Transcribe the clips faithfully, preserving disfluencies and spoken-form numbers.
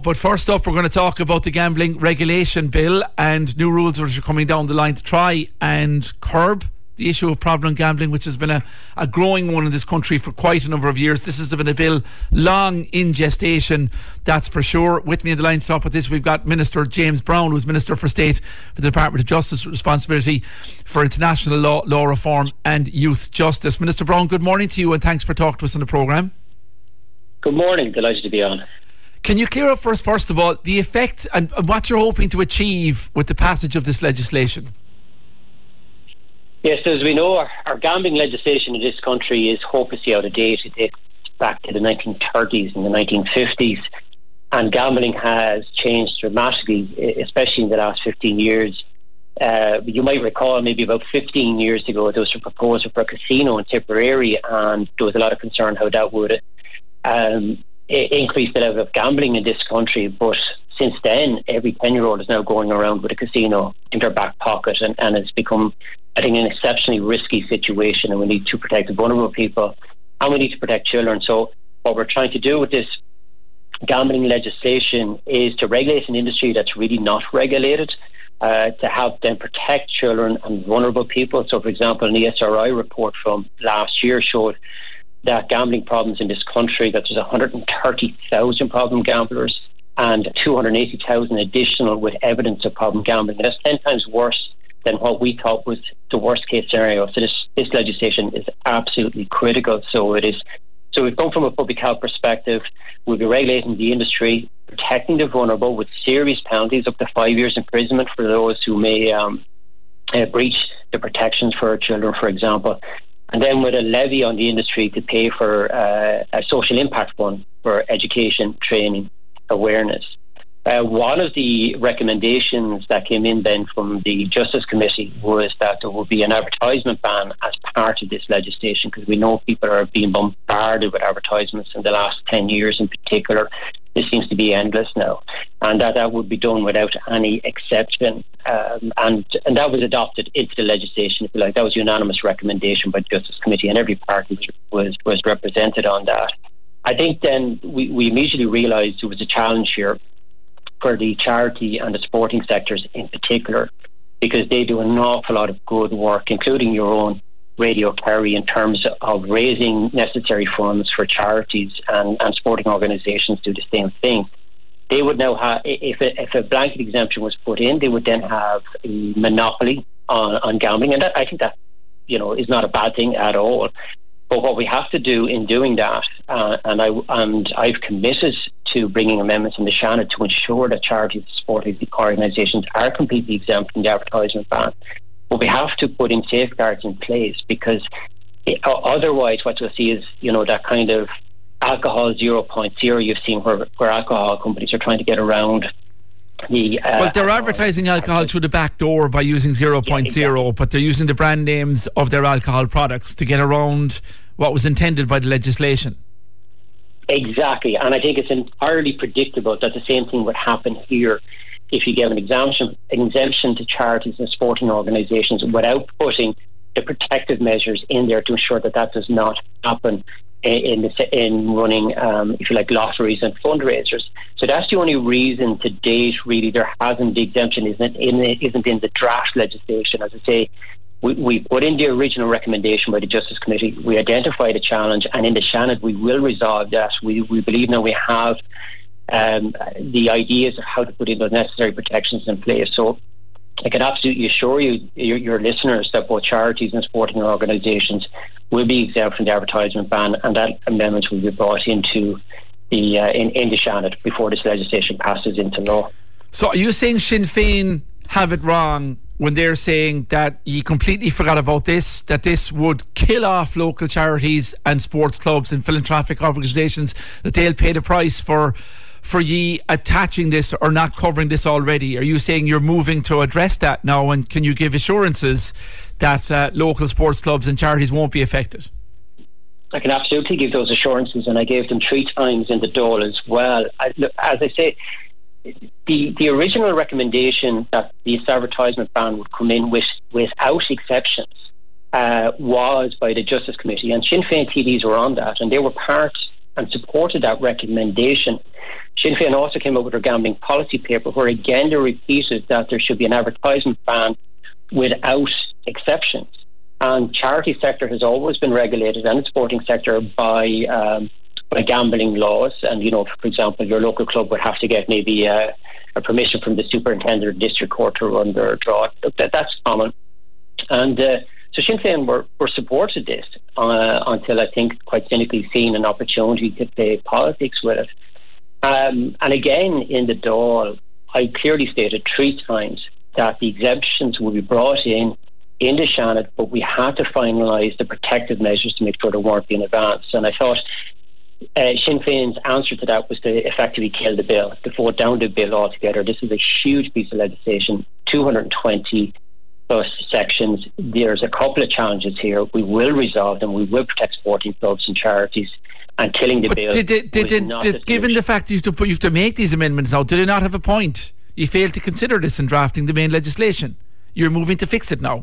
but first up we're going to talk about the Gambling Regulation Bill and new rules which are coming down the line to try and curb the issue of problem gambling, which has been a, a growing one in this country for quite a number of years. This has been a bill long in gestation, that's for sure. With me on the line to talk about this, we've got Minister James Browne, who's Minister for State for the Department of Justice, responsibility for international law, law reform and youth justice. Minister Browne, good morning to you and thanks for talking to us on the programme. Good morning, delighted to be on. Can you clear up for us, first of all, the effect and what you're hoping to achieve with the passage of this legislation? Yes, as we know, our, our gambling legislation in this country is hopelessly out of date. It dates back to the nineteen thirties and the nineteen fifties, and gambling has changed dramatically, especially in the last fifteen years. Uh, you might recall maybe about fifteen years ago there was a proposal for a casino in Tipperary, and there was a lot of concern how that would um, increase the level of gambling in this country. But since then, every ten-year-old is now going around with a casino in their back pocket, and, and it's become, I think, an exceptionally risky situation, and we need to protect the vulnerable people and we need to protect children. So what we're trying to do with this gambling legislation is to regulate an industry that's really not regulated, uh, to help them protect children and vulnerable people. So, for example, an E S R I report from last year showed that gambling problems in this country, that there's one hundred thirty thousand problem gamblers and two hundred eighty thousand additional with evidence of problem gambling. And that's ten times worse than what we thought was the worst case scenario. So this, this legislation is absolutely critical. So it is. So we've come from a public health perspective. We'll be regulating the industry, protecting the vulnerable with serious penalties up to five years imprisonment for those who may um, uh, breach the protections for our children, for example. And then with a levy on the industry to pay for uh, a social impact fund for education, training, awareness. Uh, one of the recommendations that came in then from the Justice Committee was that there will be an advertisement ban as part of this legislation, because we know people are being bombarded with advertisements in the last ten years in particular. This seems to be endless now, and that that would be done without any exception. Um, and, and that was adopted into the legislation, if you like. That was a unanimous recommendation by the Justice Committee, and every party was, was represented on that. I think then we, we immediately realised there was a challenge here for the charity and the sporting sectors in particular, because they do an awful lot of good work, including your own Radio Kerry, in terms of raising necessary funds for charities, and, and sporting organisations do the same thing. They would now have, if a, if a blanket exemption was put in, they would then have a monopoly on, on gambling, and that, I think that, you know, is not a bad thing at all. But what we have to do in doing that, uh, and I and I've committed to bringing amendments in the Shannon to ensure that charities and sporting organisations are completely exempt from the advertisement ban. But we have to put in safeguards in place, because it, otherwise, what you'll see is, you know, that kind of alcohol zero point zero you've seen, where, where alcohol companies are trying to get around. The, uh, well, they're advertising alcohol through the back door by using zero point zero, yeah, exactly. But they're using the brand names of their alcohol products to get around what was intended by the legislation. Exactly, and I think it's entirely predictable that the same thing would happen here if you give an exemption, an exemption to charities and sporting organisations without putting the protective measures in there to ensure that that does not happen in the, in running, um, if you like, lotteries and fundraisers. So that's the only reason to date, really, there hasn't, the exemption isn't in, isn't in the draft legislation. As I say, we, we put in the original recommendation by the Justice Committee, we identified a challenge, and in the Shannon we will resolve that. We, we believe now we have um, the ideas of how to put in those necessary protections in place. So I can absolutely assure you, your, your listeners, that both charities and sporting organisations will be exempt from the advertisement ban, and that amendment will be brought into the uh, in, in the Shannon before this legislation passes into law. So are you saying Sinn Féin have it wrong when they're saying that you completely forgot about this, that this would kill off local charities and sports clubs and philanthropic organisations, that they'll pay the price for for ye attaching this or not covering this already? Are you saying you're moving to address that now, and can you give assurances that uh, local sports clubs and charities won't be affected? I can absolutely give those assurances, and I gave them three times in the Dáil as well. I, look, as I say, the the original recommendation that this advertisement ban would come in with without exceptions uh, was by the Justice Committee, and Sinn Féin T Ds were on that, and they were part and supported that recommendation. Sinn Féin also came up with their gambling policy paper, where again they repeated that there should be an advertisement ban without exceptions. And charity sector has always been regulated, and the sporting sector, by um, by gambling laws. And, you know, for example, your local club would have to get maybe uh, a permission from the superintendent or district court to run their draw. That, that's common. And uh, so Sinn Féin were, were supported this uh, until, I think, quite cynically seen an opportunity to play politics with it. Um, and again, in the Dáil, I clearly stated three times that the exemptions will be brought in in the Seanad, but we had to finalise the protective measures to make sure there weren't in advance. And I thought uh, Sinn Féin's answer to that was to effectively kill the bill, to vote down the bill altogether. This is a huge piece of legislation, two hundred twenty plus sections. There's a couple of challenges here. We will resolve them. We will protect sporting clubs and charities. And killing the but bill. Did, did, did, did, did, given the fact you used, to put, you used to make these amendments now, did it not have a point? You failed to consider this in drafting the main legislation. You're moving to fix it now.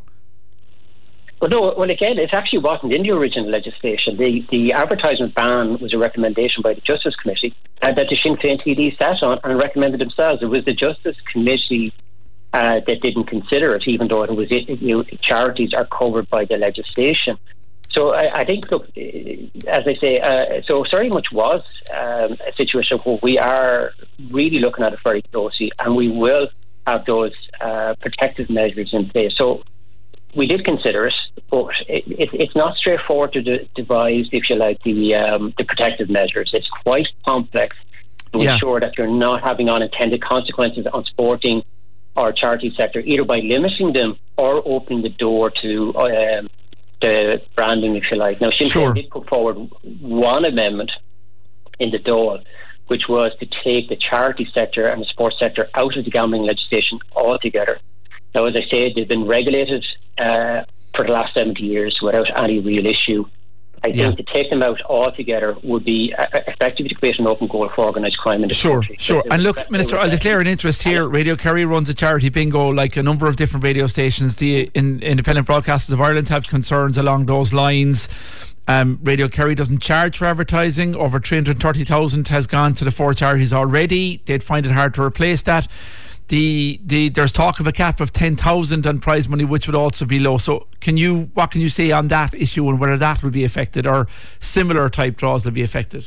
Well, no. Well, again, it actually wasn't in the original legislation. The the advertisement ban was a recommendation by the Justice Committee uh, that the Sinn Féin T D sat on and recommended themselves. It was the Justice Committee uh, that didn't consider it, even though it was it, you know, charities are covered by the legislation. So I, I think, look, as I say, uh, so very much was um, a situation where we are really looking at it very closely, and we will have those uh, protective measures in place. So we did consider it, but it, it, it's not straightforward to de- devise, if you like, the um, the protective measures. It's quite complex to yeah. ensure that you're not having unintended consequences on sporting or charity sector, either by limiting them or opening the door to Um, the branding, if you like. Now, Sinn Féin sure. did put forward one amendment in the Dáil, which was to take the charity sector and the sports sector out of the gambling legislation altogether. Now, as I said, they've been regulated uh, for the last seventy years without any real issue. I yeah. think to take them out altogether would be uh, effectively to create an open goal for organised crime in the sure, country. Sure, sure. And look, Minister, I'll declare an interest here. Radio Kerry runs a charity bingo like a number of different radio stations. The in, Independent Broadcasters of Ireland have concerns along those lines. Um, Radio Kerry doesn't charge for advertising. Over three hundred thirty thousand has gone to the four charities already. They'd find it hard to replace that. The, the there's talk of a cap of ten thousand on prize money, which would also be low. So can you what can you say on that issue and whether that will be affected or similar type draws will be affected?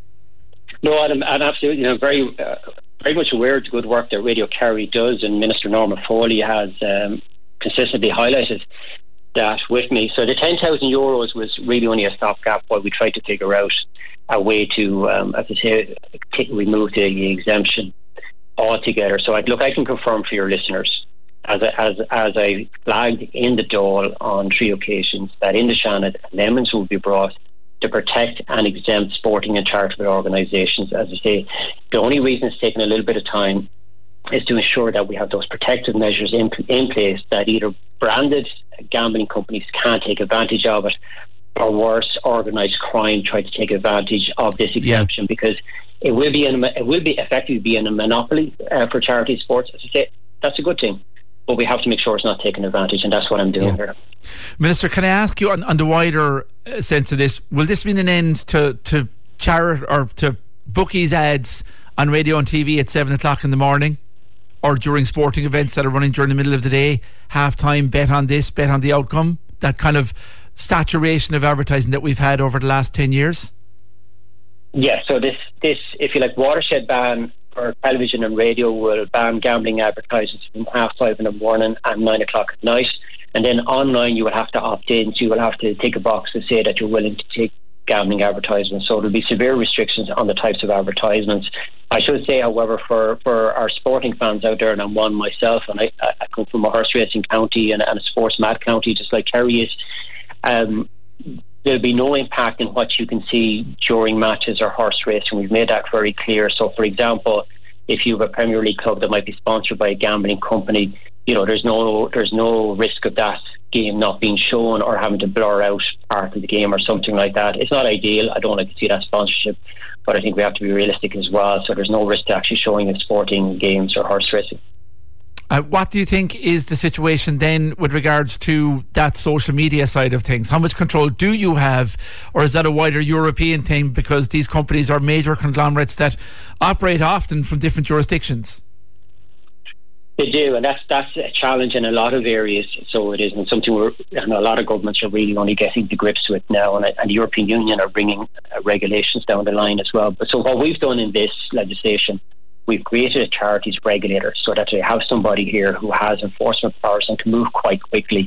No, I'm, I'm absolutely I'm very uh, very much aware of the good work that Radio Kerry does, and Minister Norma Foley has um, consistently highlighted that with me. So the ten thousand euros was really only a stopgap while we tried to figure out a way to, um, as I say, t- remove the exemption altogether. So I'd, look, I can confirm for your listeners, as I, as as I flagged in the Dáil on three occasions, that in the Seanad amendments will be brought to protect and exempt sporting and charitable organisations. As I say, the only reason it's taken a little bit of time is to ensure that we have those protective measures in, in place, that either branded gambling companies can't take advantage of it, or worse, organised crime try to take advantage of this exemption, yeah. because it will be in, it will be effectively be in a monopoly uh, for charity sports. As I say, that's a good thing, but we have to make sure it's not taken advantage, and that's what I'm doing yeah. here. Minister, can I ask you on, on the wider uh, sense of this? Will this mean an end to to charity or to bookies ads on radio and T V at seven o'clock in the morning, or during sporting events that are running during the middle of the day? Half time, bet on this, bet on the outcome. That kind of saturation of advertising that we've had over the last ten years. Yeah, so this, this, if you like, watershed ban for television and radio will ban gambling advertisements from half five in the morning and nine o'clock at night. And then online you will have to opt in, so you will have to tick a box to say that you're willing to take gambling advertisements. So there'll be severe restrictions on the types of advertisements. I should say, however, for, for our sporting fans out there, and I'm one myself, and I, I come from a horse racing county and, and a sports mad county, just like Kerry is, um, there'll be no impact in what you can see during matches or horse racing. We've made that very clear. So, for example, if you have a Premier League club that might be sponsored by a gambling company, you know, there's no there's no risk of that game not being shown or having to blur out part of the game or something like that. It's not ideal. I don't like to see that sponsorship, but I think we have to be realistic as well. So there's no risk to actually showing in sporting games or horse racing. Uh, what do you think is the situation then with regards to that social media side of things? How much control do you have, or is that a wider European thing because these companies are major conglomerates that operate often from different jurisdictions? They do, and that's that's a challenge in a lot of areas. So it isn't something we're, and a lot of governments are really only getting to grips with now, and, and the European Union are bringing uh, regulations down the line as well. But so what we've done in this legislation, we've created a charities regulator so that they have somebody here who has enforcement powers and can move quite quickly.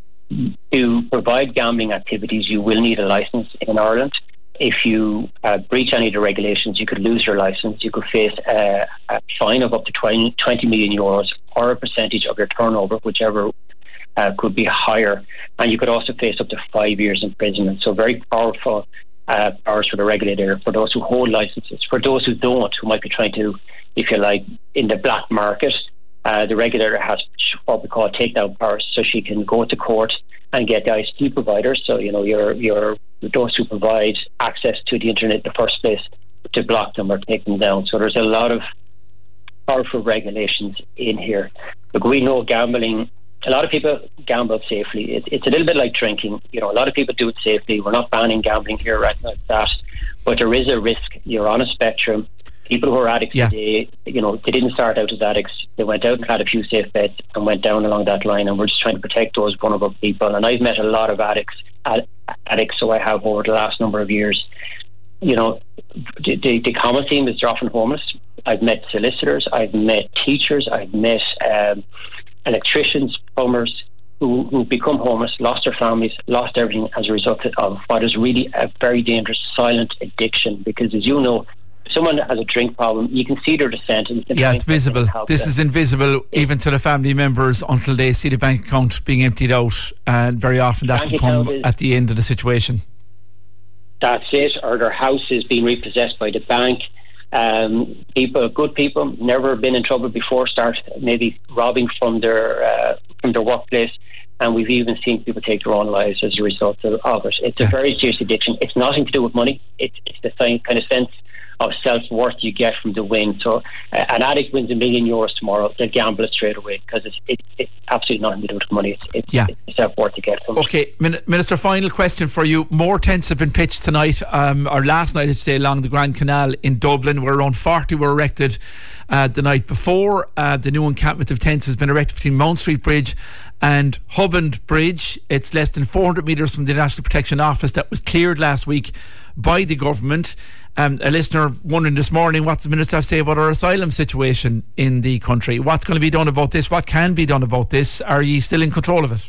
To provide gambling activities, you will need a licence in Ireland. If you uh, breach any of the regulations, you could lose your licence. You could face a, a fine of up to twenty million euros or a percentage of your turnover, whichever uh, could be higher. And you could also face up to five years imprisonment. So very powerful uh, powers for the regulator, for those who hold licences. For those who don't, who might be trying to, if you like, in the black market, uh, the regulator has what we call takedown powers, so she can go to court and get the I S P providers, so you know your your those who provide access to the internet in the first place, to block them or take them down. So there's a lot of powerful regulations in here. Look, we know gambling. A lot of people gamble safely. It, it's a little bit like drinking. You know, a lot of people do it safely. We're not banning gambling here, right? Like that, but there is a risk. You're on a spectrum. People who are addicts yeah. today, you know, they didn't start out as addicts. They went out and had a few safe bets and went down along that line, and we're just trying to protect those vulnerable people. And I've met a lot of addicts, ad- addicts, so I have over the last number of years. You know, the, the, the common theme is they're often homeless. I've met solicitors, I've met teachers, I've met um, electricians, plumbers, who, who become homeless, lost their families, lost everything as a result of what is really a very dangerous silent addiction. Because as you know, someone that has a drink problem, you can see their descent. And yeah, it's visible. This them. is invisible it, even to the family members until they see the bank account being emptied out, and very often that can come is, at the end of the situation. That's it, or their house is being repossessed by the bank. Um, people, good people, never been in trouble before, start maybe robbing from their uh, from their workplace, and we've even seen people take their own lives as a result of, of it. It's yeah. a very serious addiction. It's nothing to do with money. It's, it's the same kind of sense of self-worth you get from the win. So uh, an addict wins a million euros tomorrow, they'll gamble it straight away because it's, it, it's absolutely nothing to do with money. It's, it's, yeah. it's self-worth to get from okay, it. Min- Minister, final question for you. More tents have been pitched tonight, um, or last night I should say, along the Grand Canal in Dublin, where around forty were erected uh, the night before. Uh, the new encampment of tents has been erected between Mount Street Bridge and Huband Bridge. It's less than four hundred metres from the National Protection Office that was cleared last week by the government. Um, a listener wondering this morning, what does the Minister have to say about our asylum situation in the country? What's going to be done about this? What can be done about this? Are you still in control of it?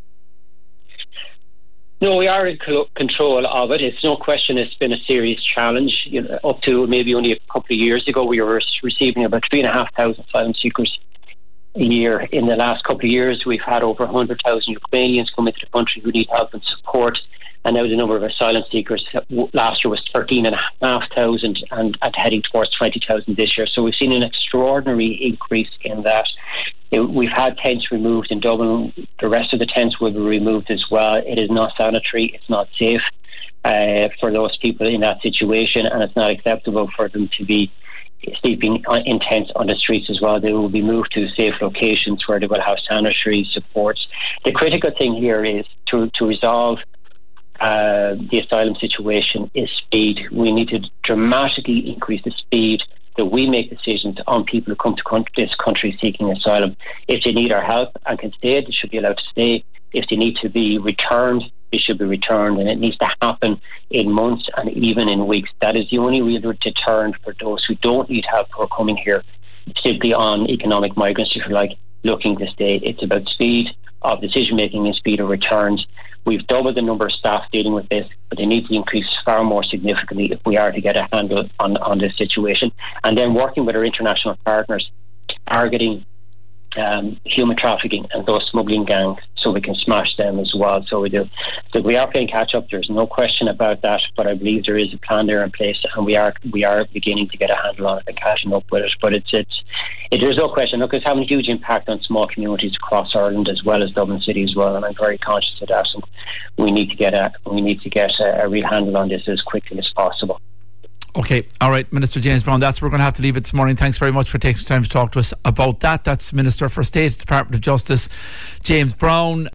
No, we are in control of it. It's no question it's been a serious challenge. You know, up to maybe only a couple of years ago, we were receiving about three and a half thousand asylum seekers a year. In the last couple of years, we've had over one hundred thousand Ukrainians come into the country who need help and support. And now the number of asylum seekers last year was thirteen and a half thousand, and, and heading towards twenty thousand this year. So we've seen an extraordinary increase in that. We've had tents removed in Dublin. The rest of the tents will be removed as well. It is not sanitary. It's not safe uh, for those people in that situation, and it's not acceptable for them to be sleeping in tents on the streets as well. They will be moved to safe locations where they will have sanitary supports. The critical thing here is to, to resolve Uh, the asylum situation is speed. We need to dramatically increase the speed that we make decisions on people who come to con- this country seeking asylum. If they need our help and can stay, they should be allowed to stay. If they need to be returned, they should be returned, and it needs to happen in months and even in weeks. That is the only real deterrent for those who don't need help who are coming here simply on economic migrants, if you like, looking to stay. It's about speed of decision making and speed of returns. We've doubled the number of staff dealing with this, but they need to increase far more significantly if we are to get a handle on, on this situation. And then working with our international partners, targeting um, human trafficking and those smuggling gangs so we can smash them as well. So we do. So we are playing catch up. There's no question about that, but I believe there is a plan there in place, and we are we are beginning to get a handle on it and catching up with it. But it's it's it, there's no question. Look, it's having a huge impact on small communities across Ireland as well as Dublin City as well, and I'm very conscious of that. And we need to get a we need to get a, a real handle on this as quickly as possible. Okay, all right, Minister James Browne, that's where we're going to have to leave it this morning. Thanks very much for taking the time to talk to us about that. That's Minister for State, Department of Justice, James Browne.